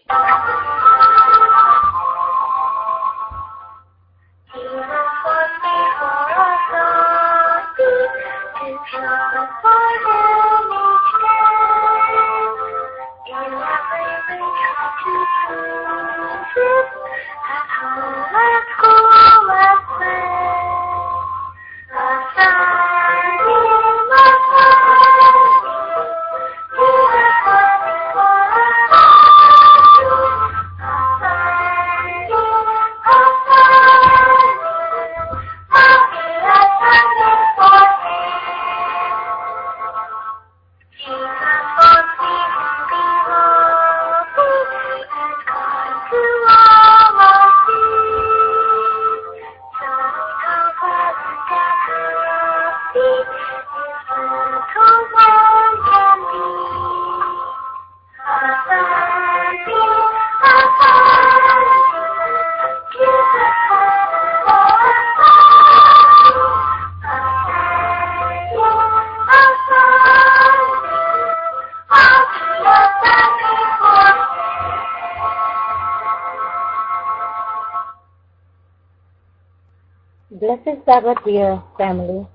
Blessed Sabbath, dear family.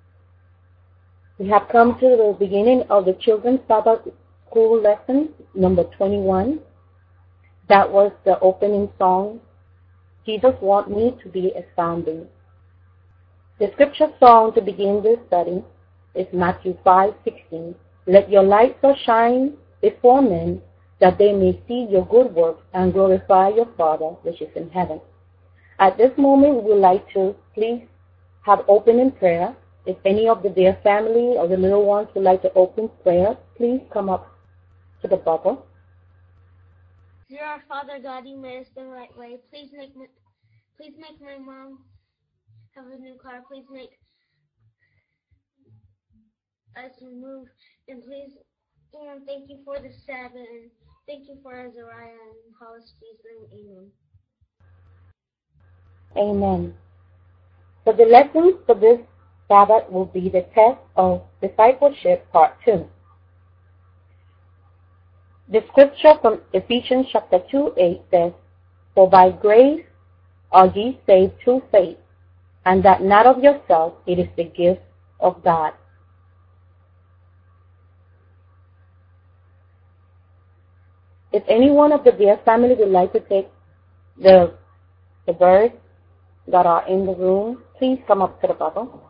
We have come to the beginning of the Children's Sabbath School lesson, number 21. That was the opening song, Jesus Want Me to Be Astounding. The scripture song to begin this study is Matthew 5:16. Let your light so shine before men that they may see your good works and glorify your Father which is in heaven. At this moment, we would like to please have opening prayer. If any of the dear family or the little ones would like to open prayer, please come up to the bubble. Dear our Father God, you made us the right way. Please make my mom have a new car. Please make us move. And please, thank you for the Sabbath. And thank you for Azariah and Hollis, Jesus' name. Amen. Amen. So the lessons for this Sabbath will be the test of discipleship, part 2. The scripture from Ephesians chapter 2:8 says, For by grace are ye saved through faith, and that not of yourself, it is the gift of God. If any one of the dear family would like to take the birds that are in the room, please come up to the bubble.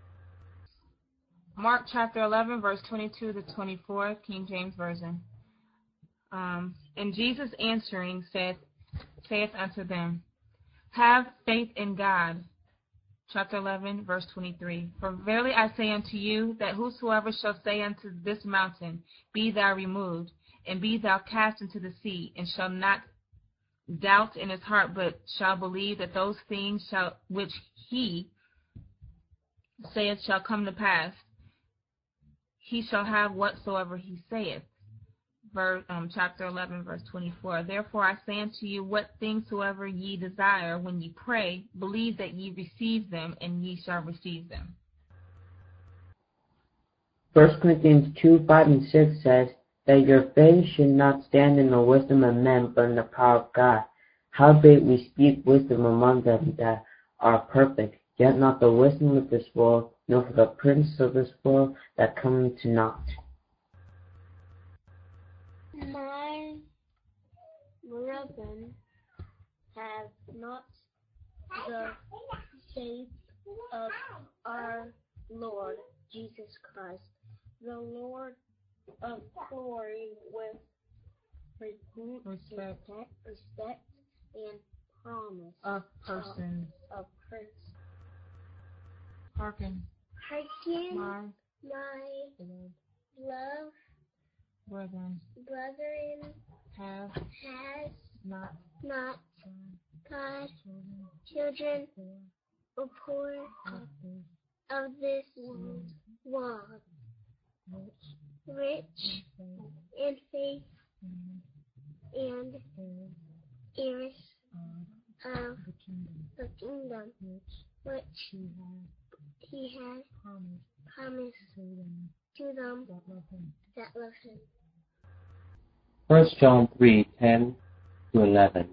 Mark chapter 11, verse 22 to 24, King James Version. And Jesus answering saith unto them, Have faith in God. Chapter 11, verse 23. For verily I say unto you, that whosoever shall say unto this mountain, Be thou removed, and be thou cast into the sea, and shall not doubt in his heart, but shall believe that those things which he saith shall come to pass, he shall have whatsoever he saith. Chapter 11, verse 24. Therefore I say unto you, what things soever ye desire, when ye pray, believe that ye receive them, and ye shall receive them. 1 Corinthians 2:5-6 says, That your faith should not stand in the wisdom of men, but in the power of God. Howbeit we speak wisdom among them that are perfect, yet not the wisdom of this world, nor for the prince of this world that cometh to naught. My brethren, have not the faith of our Lord Jesus Christ, the Lord of glory, with respect and promise of persons. Hearken, my love brethren, has not God children or poor of this world, rich in faith and heirs of the kingdom which he has promised to them that love him. 1 John 3:10 to 11.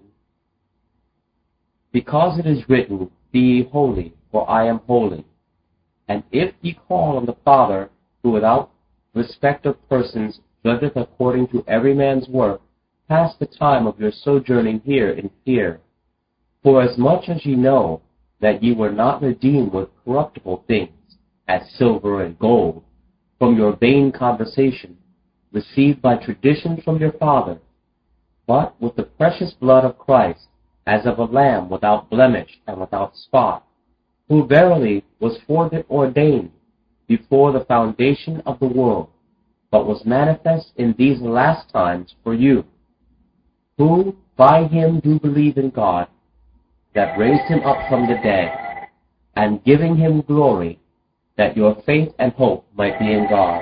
Because it is written, Be ye holy, for I am holy. And if ye call on the Father, who without respect of persons judgeth according to every man's work, pass the time of your sojourning here in fear. For as much as ye know that ye were not redeemed with corruptible things, as silver and gold, from your vain conversation, received by tradition from your father, but with the precious blood of Christ, as of a lamb without blemish and without spot, who verily was foreordained before the foundation of the world, but was manifest in these last times for you, who by him do believe in God, that raised him up from the dead, and giving him glory, that your faith and hope might be in God.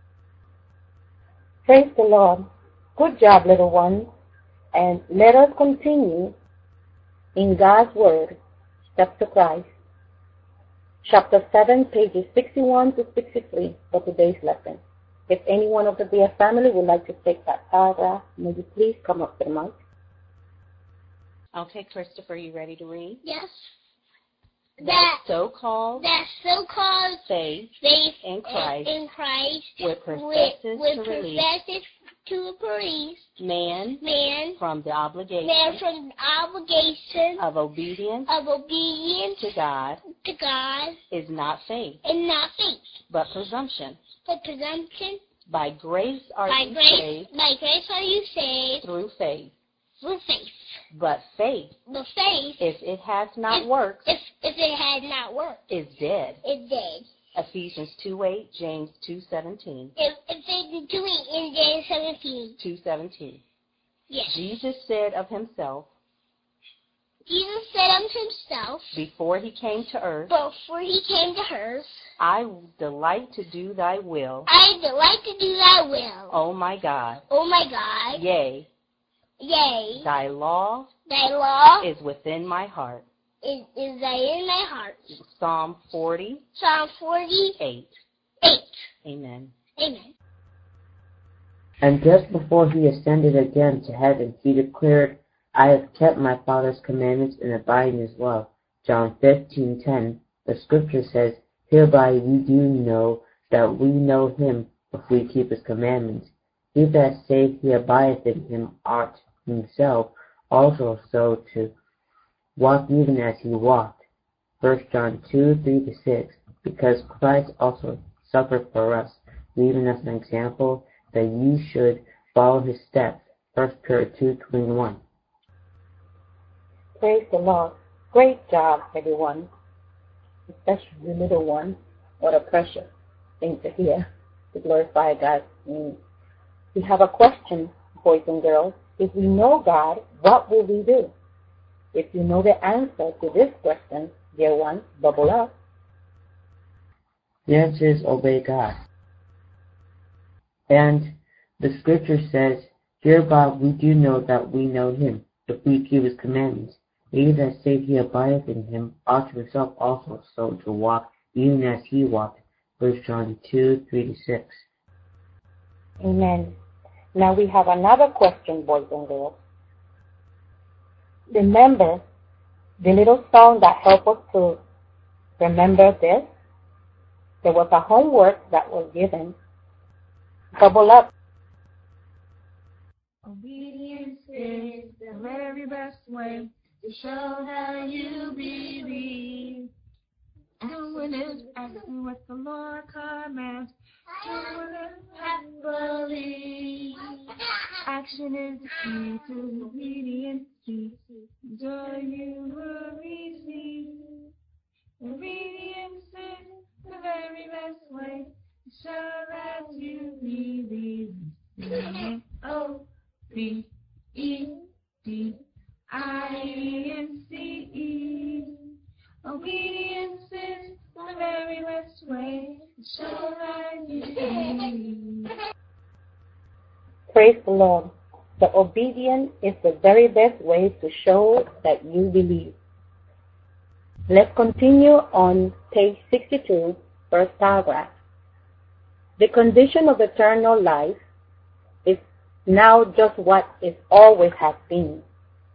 Praise the Lord. Good job, little ones. And let us continue in God's Word, Steps to Christ. Chapter 7, pages 61 to 63 for today's lesson. If anyone of the Bear family would like to take that paragraph, may you please come up to the mic. Okay, Christopher, you ready to read? Yes. That so-called faith in Christ with professes to release man from the obligation of obedience to God is not faith, but presumption. By grace are you saved through faith. But faith, if it has not worked, is dead. Ephesians 2:8, James 2:17. Ephesians 2:8 and James 17. 2:17. Yes. Jesus said of himself, before he came to earth, I delight to do thy will. O my God. Yea. Thy law is within my heart. Psalm 40:8. Amen. And just before he ascended again to heaven, he declared, I have kept my Father's commandments and abide in his love. John 15:10. The scripture says, Hereby we do know that we know him if we keep his commandments. He that saith he abideth in him ought himself also so to walk even as he walked. 1 John 2:3-6. Because Christ also suffered for us, leaving us an example that ye should follow his steps. 1 Peter 2:21. Praise the Lord. Great job, everyone. Especially the little one. What a precious thing to hear, to glorify God. We have a question, boys and girls. If we know God, what will we do? If you know the answer to this question, dear ones, bubble up. The answer is obey God. And the scripture says, Hereby we do know that we know him, if we keep his commandments. He that saith he abideth in him ought to himself also so to walk, even as he walked. 1 John 2:3-6. Amen. Now we have another question, boys and girls. Remember the little song that helped us to remember this? There was a homework that was given. Bubble up. Obedience is the very best way to show that you believe. Asking what the Lord commands, doing it happily. Action is the key to obedience. Joy you will receive. Obedience is the very best way to show that you believe. O-B-E-D-I-E-N-C-E. Obedience is the very best way to show that you believe. Praise the Lord. The obedience is the very best way to show that you believe. Let's continue on page 62, first paragraph. The condition of eternal life is now just what it always has been.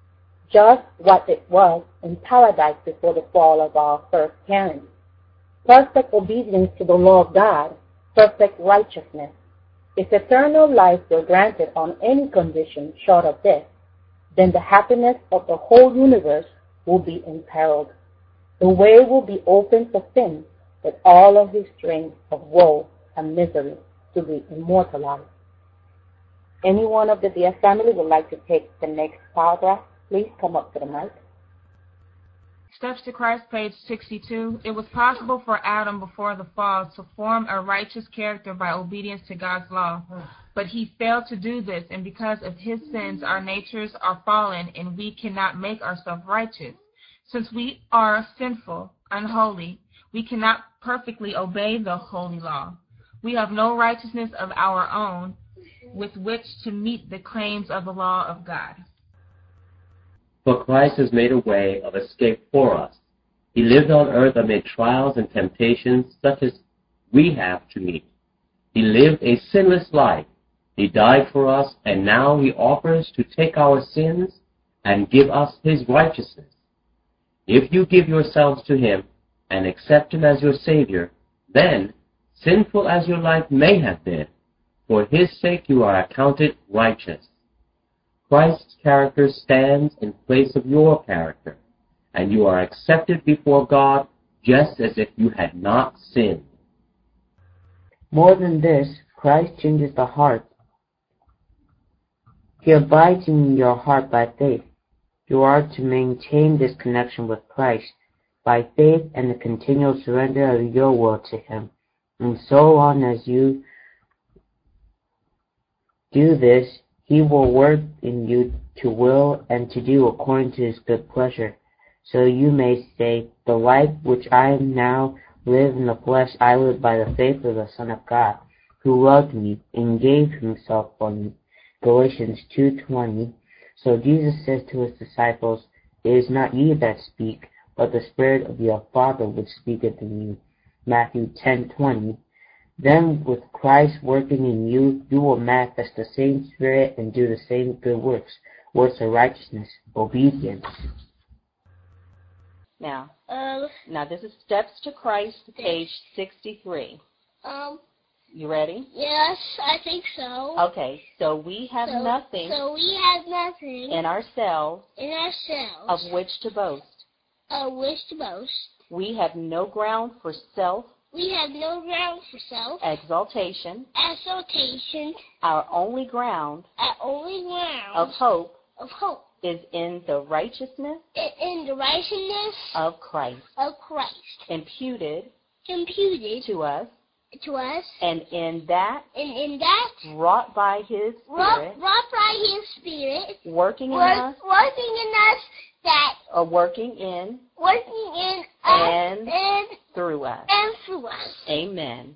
just what it was in paradise before the fall of our first parents. Perfect obedience to the law of God, perfect righteousness. If eternal life were granted on any condition short of this, then the happiness of the whole universe will be imperiled. The way will be open for sin with all of his strings of woe and misery to be immortalized. Anyone of the dear family would like to take the next paragraph? Please come up to the mic. Steps to Christ, page 62. It was possible for Adam before the fall to form a righteous character by obedience to God's law. But he failed to do this, and because of his sins, our natures are fallen, and we cannot make ourselves righteous. Since we are sinful, unholy, we cannot perfectly obey the holy law. We have no righteousness of our own with which to meet the claims of the law of God. For Christ has made a way of escape for us. He lived on earth amid trials and temptations such as we have to meet. He lived a sinless life. He died for us, and now he offers to take our sins and give us his righteousness. If you give yourselves to him and accept him as your Savior, then, sinful as your life may have been, for his sake you are accounted righteous. Christ's character stands in place of your character, and you are accepted before God just as if you had not sinned. More than this, Christ changes the heart. He abides in your heart by faith. You are to maintain this connection with Christ by faith and the continual surrender of your will to him. And so on as you do this, he will work in you to will and to do according to his good pleasure. So you may say, the life which I now live in the flesh, I live by the faith of the Son of God, who loved me and gave himself for me. Galatians 2:20. So Jesus says to his disciples, it is not ye that speak, but the Spirit of your Father which speaketh in you. Matthew 10:20. Then with Christ working in you, you will manifest the same Spirit and do the same good works of righteousness, obedience. Now this is Steps to Christ, page 63. You ready? Yes, I think so. Okay, so we have nothing in ourselves of which to boast. We have no ground for self exaltation. Our only ground of hope is in the righteousness of Christ. Imputed to us. And in that wrought by his Spirit, working in us, working in and through us. Amen.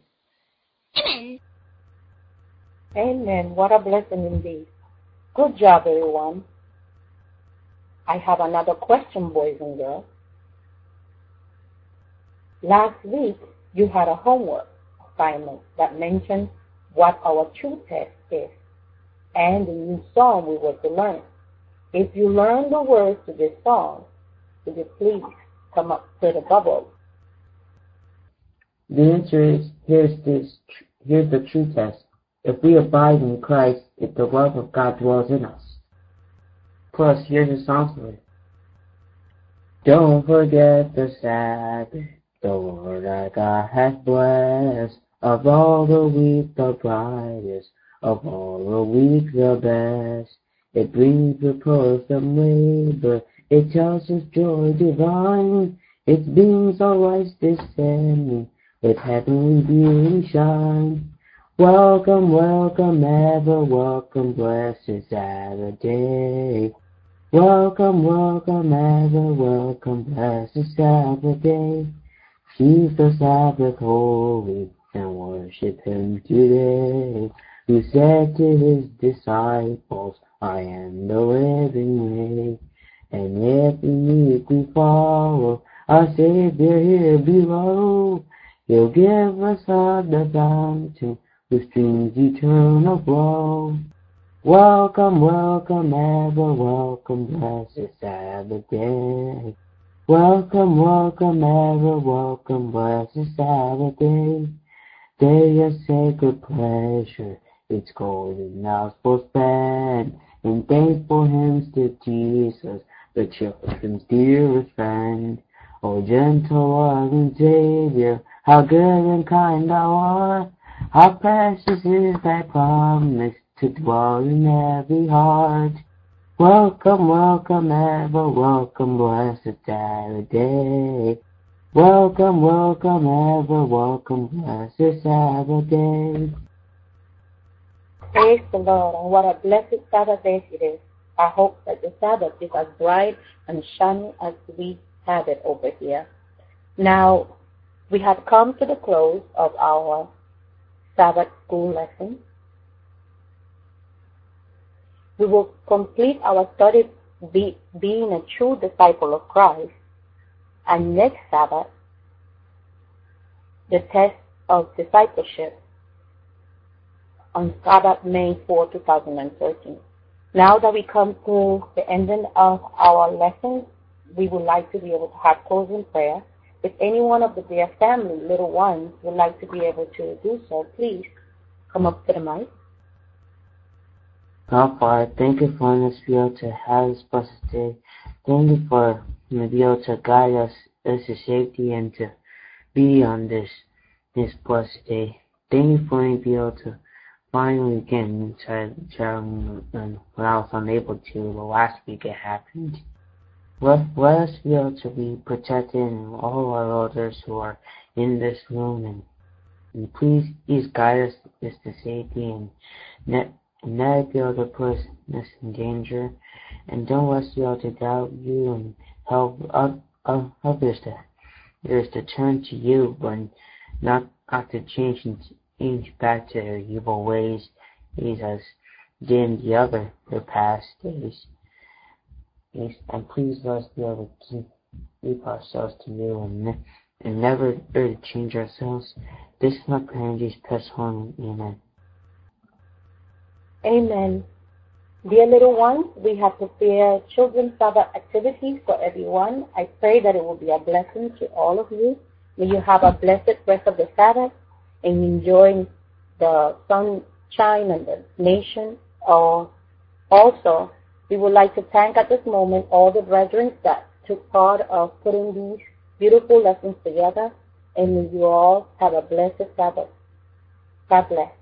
Amen. What a blessing indeed. Good job, everyone. I have another question, boys and girls. Last week, you had a homework assignment that mentioned what our true test is and the new song we were to learn. If you learn the words to this song, would you please come up to the bubble? The answer is, here's the true test. If we abide in Christ, if the love of God dwells in us. Plus, here's a song for it. Don't forget the Sabbath, the Lord our God hath blessed. Of all the week the brightest, of all the week the best. It brings repose from labor, it tells us joy divine. Its beams are lights descending, with heavenly beauty shine. Welcome, welcome, ever welcome, blessed Sabbath day. Welcome, welcome, ever welcome, blessed Sabbath day. Keep the Sabbath holy and worship him today, who said to his disciples, I am the living way. And if in it we follow our Savior here below, he'll give us all the fountain with streams eternal flow. Welcome, welcome, ever welcome, blessed Sabbath day. Welcome, welcome, ever welcome, blessed Sabbath day. Day of sacred pleasure, its golden gospel spread, in thankful hymns to Jesus, the children's dearest friend. O gentle, loving Savior, how good and kind thou art, how precious is thy promise to dwell in every heart. Welcome, welcome, ever welcome, blessed Sabbath day. Welcome, welcome, ever welcome, blessed Sabbath day. Praise the Lord, and what a blessed Sabbath day it is. I hope that the Sabbath is as bright and shining as we have it over here. Now, we have come to the close of our Sabbath school lesson. We will complete our study being a true disciple of Christ, and next Sabbath, the test of discipleship on Sabbath, May 4, 2013. Now that we come to the ending of our lessons, we would like to be able to have closing prayer. If any one of the dear family, little ones, would like to be able to do so, please come up to the mic. Our Father, thank you for letting us be able to have this blessed day. Thank you for being able to guide us to safety and to be on this blessed day. Thank you for being able to finally get inside when I was unable to. The last week it happened. Let us be able to be protected and all our elders who are in this room, and please guide us to safety and never be able to put us in danger, and don't let us be able to doubt you and help others to turn to you, but not to change back to their evil ways as did in the past days. And please let us be able to keep ourselves to you and never to change ourselves. This is my prayer in Jesus' precious name. Amen. Amen. Dear little ones, we have prepared children's Sabbath activities for everyone. I pray that it will be a blessing to all of you. May you have a blessed rest of the Sabbath and enjoy the sunshine and the nation. Also, we would like to thank at this moment all the brethren that took part of putting these beautiful lessons together. And may you all have a blessed Sabbath. God bless.